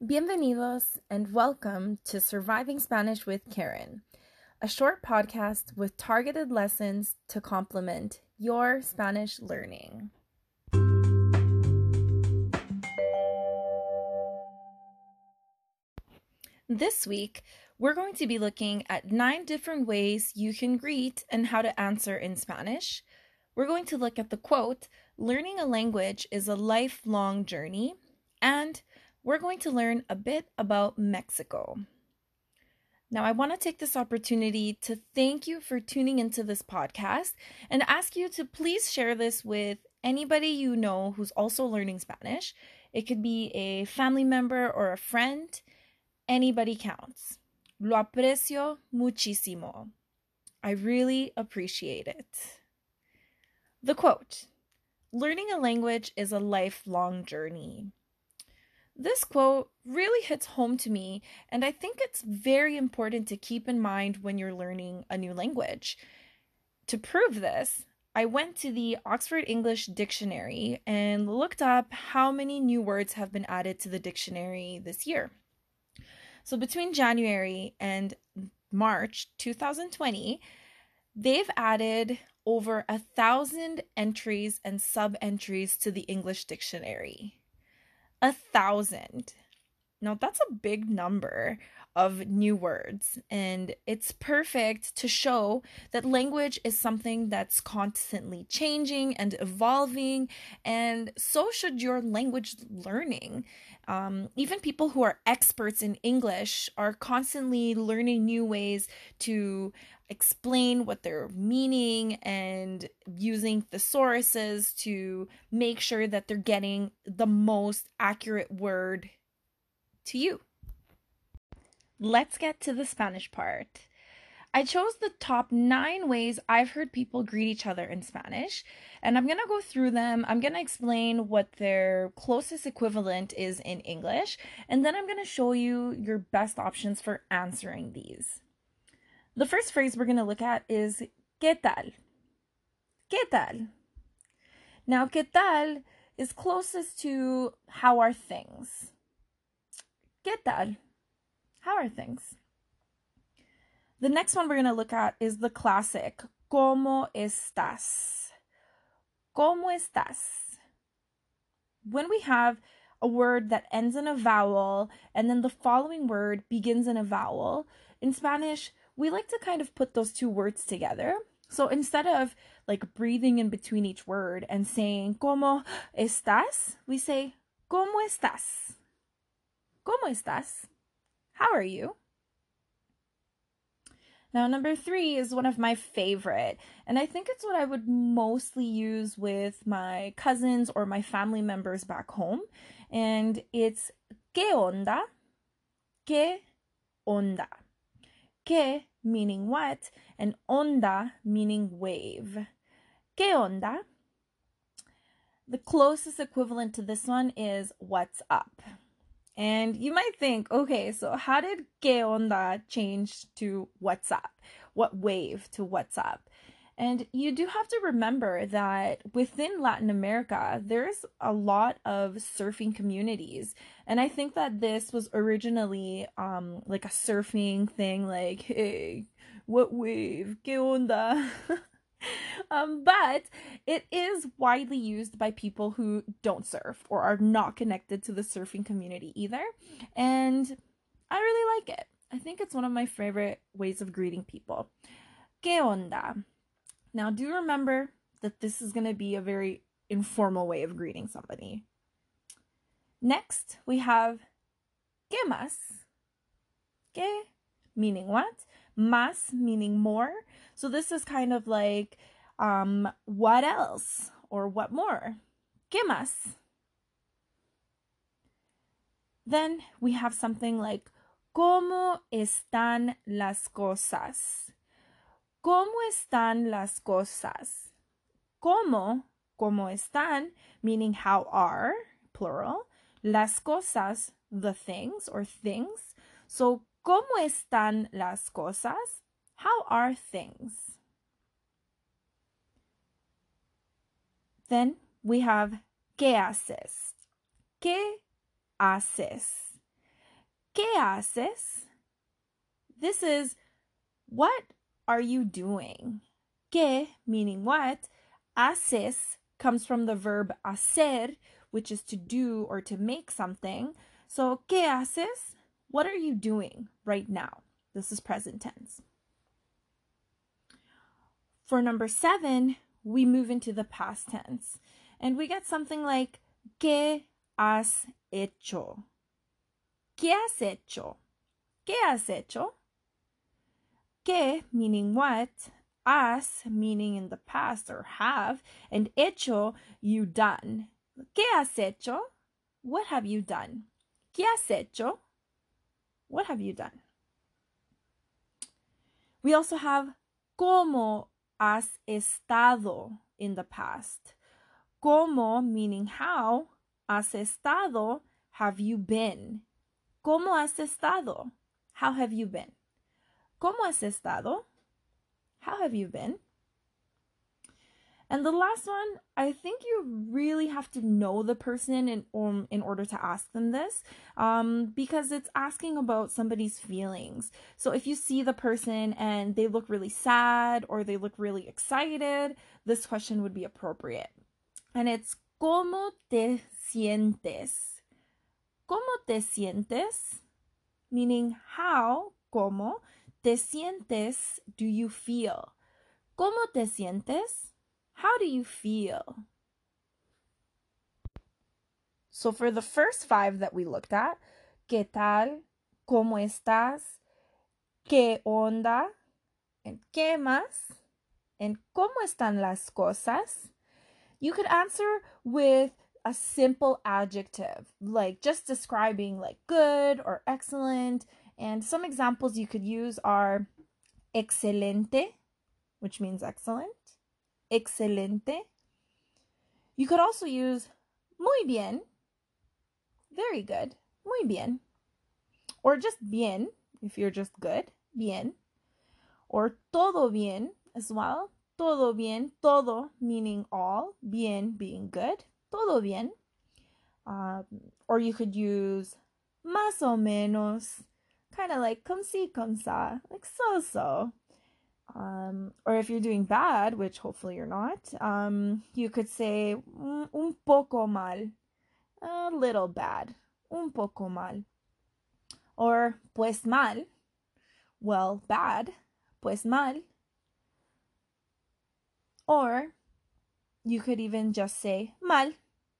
Bienvenidos and welcome to Surviving Spanish with Karen, a short podcast with targeted lessons to complement your Spanish learning. This week, we're going to be looking at 9 different ways you can greet and how to answer in Spanish. We're going to look at the quote, "Learning a language is a lifelong journey," and we're going to learn a bit about Mexico. Now, I want to take this opportunity to thank you for tuning into this podcast and ask you to please share this with anybody you know who's also learning Spanish. It could be a family member or a friend. Anybody counts. Lo aprecio muchísimo. I really appreciate it. The quote, "Learning a language is a lifelong journey." This quote really hits home to me, and I think it's very important to keep in mind when you're learning a new language. To prove this, I went to the Oxford English Dictionary and looked up how many new words have been added to the dictionary this year. So between January and March 2020, they've added over 1,000 entries and sub-entries to the English dictionary. 1,000. Now, that's a big number of new words, and it's perfect to show that language is something that's constantly changing and evolving, and so should your language learning. Even people who are experts in English are constantly learning new ways to explain what they're meaning and using thesauruses to make sure that they're getting the most accurate word to you. Let's get to the Spanish part. I chose the top 9 ways I've heard people greet each other in Spanish, and I'm going to go through them. I'm going to explain what their closest equivalent is in English, and then I'm going to show you your best options for answering these. The first phrase we're going to look at is ¿qué tal? ¿Qué tal? Now, ¿qué tal is closest to how are things? ¿Qué tal? How are things? The next one we're going to look at is the classic ¿Cómo estás? ¿Cómo estás? When we have a word that ends in a vowel and then the following word begins in a vowel, in Spanish, we like to kind of put those two words together. So instead of like breathing in between each word and saying ¿Cómo estás?, we say ¿Cómo estás? ¿Cómo estás? How are you? Now, number 3 is one of my favorite, and I think it's what I would mostly use with my cousins or my family members back home, and it's ¿Qué onda? ¿Qué onda? ¿Qué meaning what, and onda meaning wave. ¿Qué onda? The closest equivalent to this one is what's up. And you might think, okay, so how did ¿Qué onda change to what's up? What wave to what's up? And you do have to remember that within Latin America, there's a lot of surfing communities. And I think that this was originally like a surfing thing, like, hey, what wave? ¿Qué onda? But it is widely used by people who don't surf or are not connected to the surfing community either. And I really like it. I think it's one of my favorite ways of greeting people. ¿Qué onda? Now, do remember that this is going to be a very informal way of greeting somebody. Next, we have ¿Qué más? ¿Qué meaning what? Más meaning more. So this is kind of like what else or what more? ¿Qué más? Then we have something like ¿Cómo están las cosas? ¿Cómo están las cosas? ¿Cómo están, meaning how are, plural. Las cosas, the things or things. So, ¿cómo están las cosas? How are things? Then we have ¿qué haces? ¿Qué haces? ¿Qué haces? This is what are you doing? ¿Qué meaning what? Haces comes from the verb hacer, which is to do or to make something. So, ¿qué haces? What are you doing right now? This is present tense. For number 7, we move into the past tense. And we get something like, ¿qué has hecho? ¿Qué has hecho? ¿Qué has hecho? ¿Qué meaning what? Has meaning in the past or have. And hecho, you done. ¿Qué has hecho? What have you done? ¿Qué has hecho? What have you done? We also have ¿cómo has estado in the past? ¿Cómo meaning how? Has estado, have you been? ¿Cómo has estado? How have you been? ¿Cómo has estado? How have you been? And the last one, I think you really have to know the person in order to ask them this, because it's asking about somebody's feelings. So if you see the person and they look really sad or they look really excited, this question would be appropriate. And it's ¿cómo te sientes? ¿Cómo te sientes? Meaning how, ¿cómo te sientes do you feel? ¿Cómo te sientes? How do you feel? So for the first 5 that we looked at, ¿qué tal? ¿Cómo estás? ¿Qué onda? And ¿qué más? And ¿cómo están las cosas? You could answer with a simple adjective, like just describing like good or excellent. And some examples you could use are excelente, which means excellent. Excelente. You could also use muy bien, very good, muy bien. Or just bien, if you're just good, bien. Or todo bien as well. Todo bien, todo meaning all, bien being good, todo bien. Or you could use más o menos, kind of like comme si, comme ça, like so. Or if you're doing bad, which hopefully you're not, you could say un poco mal, a little bad, un poco mal. Or pues mal, well, bad, pues mal. Or you could even just say mal.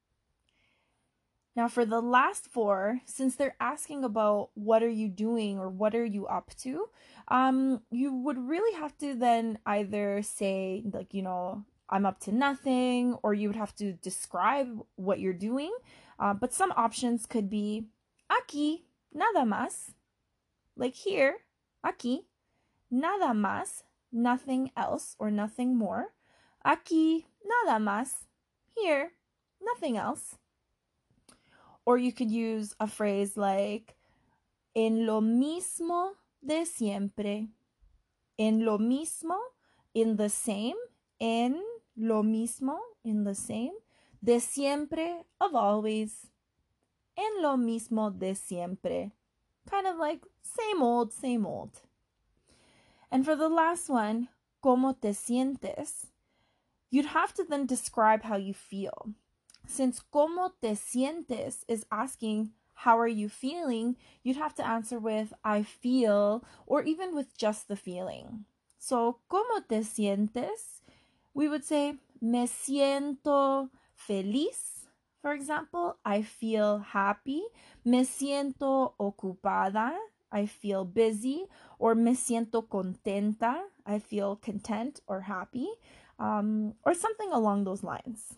Now for the last 4, since they're asking about what are you doing or what are you up to, you would really have to then either say like, I'm up to nothing, or you would have to describe what you're doing. But some options could be aquí, nada más, like here, aquí, nada más, nothing else or nothing more. Aquí, nada más, here, nothing else. Or you could use a phrase like en lo mismo de siempre. En lo mismo, in the same. En lo mismo, in the same. De siempre, of always. En lo mismo de siempre. Kind of like same old, same old. And for the last one, ¿cómo te sientes? You'd have to then describe how you feel. Since ¿cómo te sientes is asking how are you feeling, you'd have to answer with I feel, or even with just the feeling. So, ¿cómo te sientes? We would say me siento feliz. For example, I feel happy. Me siento ocupada. I feel busy. Or me siento contenta. I feel content or happy. Or something along those lines.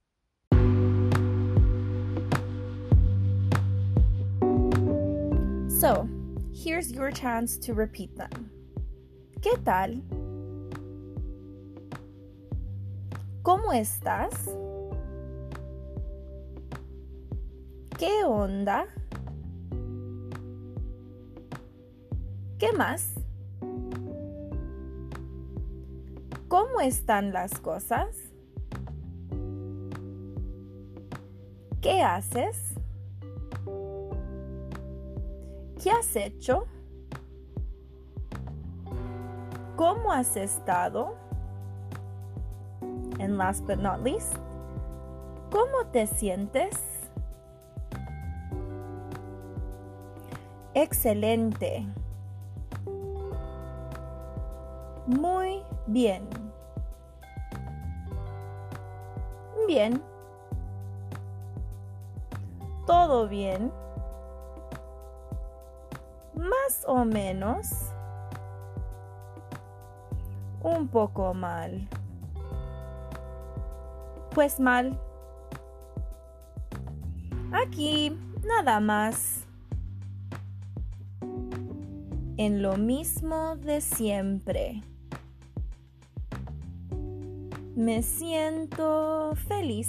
So, here's your chance to repeat them. ¿Qué tal? ¿Cómo estás? ¿Qué onda? ¿Qué más? ¿Cómo están las cosas? ¿Qué haces? ¿Qué has hecho? ¿Cómo has estado? And last but not least, ¿cómo te sientes? Excelente. Muy bien. Bien. ¿Todo bien? Más o menos. Un poco mal. Pues mal. Aquí, nada más. En lo mismo de siempre. Me siento feliz.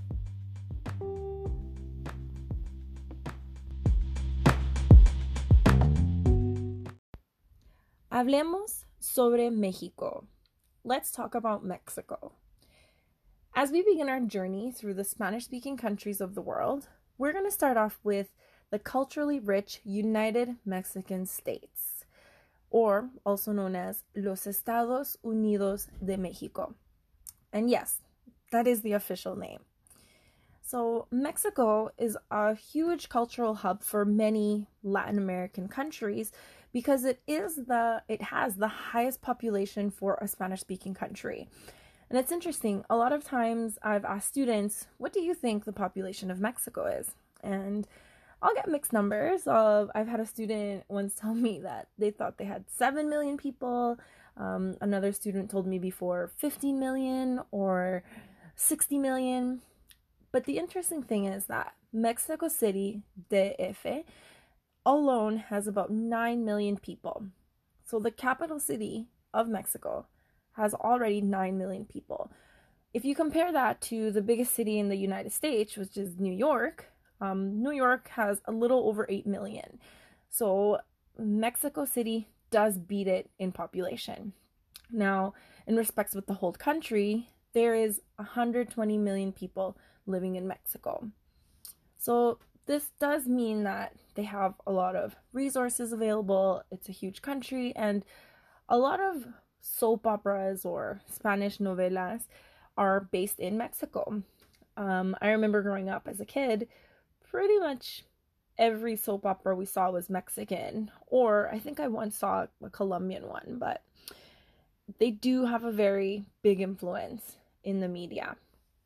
Hablemos sobre México. Let's talk about Mexico. As we begin our journey through the Spanish-speaking countries of the world, we're going to start off with the culturally rich United Mexican States, or also known as Los Estados Unidos de Mexico. And yes, that is the official name. So Mexico is a huge cultural hub for many Latin American countries because it has the highest population for a Spanish-speaking country. And it's interesting, a lot of times I've asked students, what do you think the population of Mexico is? And I'll get mixed numbers. I've had a student once tell me that they thought they had 7 million people. Another student told me before 15 million or 60 million. But the interesting thing is that Mexico City, DF, alone has about 9 million people. So the capital city of Mexico has already 9 million people. If you compare that to the biggest city in the United States, which is New York, New York has a little over 8 million. So Mexico City does beat it in population. Now, in respects with the whole country, there is 120 million people living in Mexico. So this does mean that they have a lot of resources available. It's a huge country, and a lot of soap operas or Spanish novelas are based in Mexico. I remember growing up as a kid, pretty much every soap opera we saw was Mexican, or I think I once saw a Colombian one, but they do have a very big influence in the media.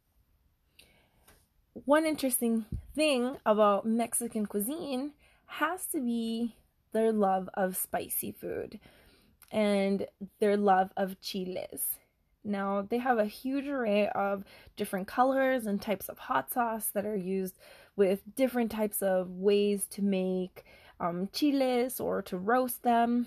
One interesting thing about Mexican cuisine has to be their love of spicy food and their love of chiles. Now, they have a huge array of different colors and types of hot sauce that are used with different types of ways to make chiles or to roast them.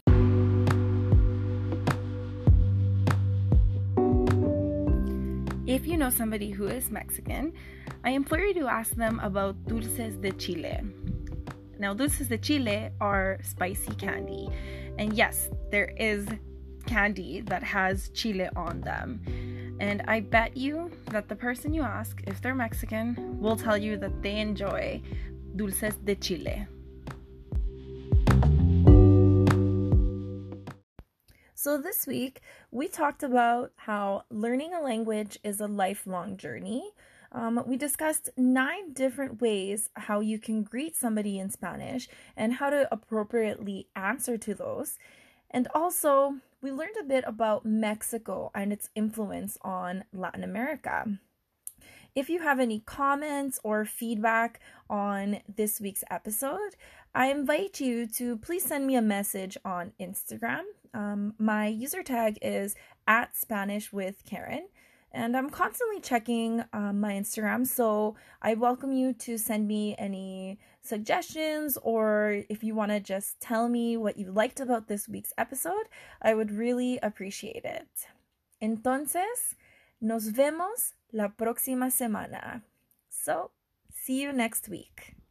If you know somebody who is Mexican, I implore you to ask them about dulces de chile. Now, dulces de chile are spicy candy. And yes, there is candy that has chile on them. And I bet you that the person you ask, if they're Mexican, will tell you that they enjoy dulces de chile. So this week, we talked about how learning a language is a lifelong journey. We discussed 9 different ways how you can greet somebody in Spanish and how to appropriately answer to those. And also, we learned a bit about Mexico and its influence on Latin America. If you have any comments or feedback on this week's episode, I invite you to please send me a message on Instagram. My user tag is @SpanishWithKaren, and I'm constantly checking my Instagram, so I welcome you to send me any suggestions, or if you want to just tell me what you liked about this week's episode, I would really appreciate it. Entonces, nos vemos la próxima semana. So, see you next week.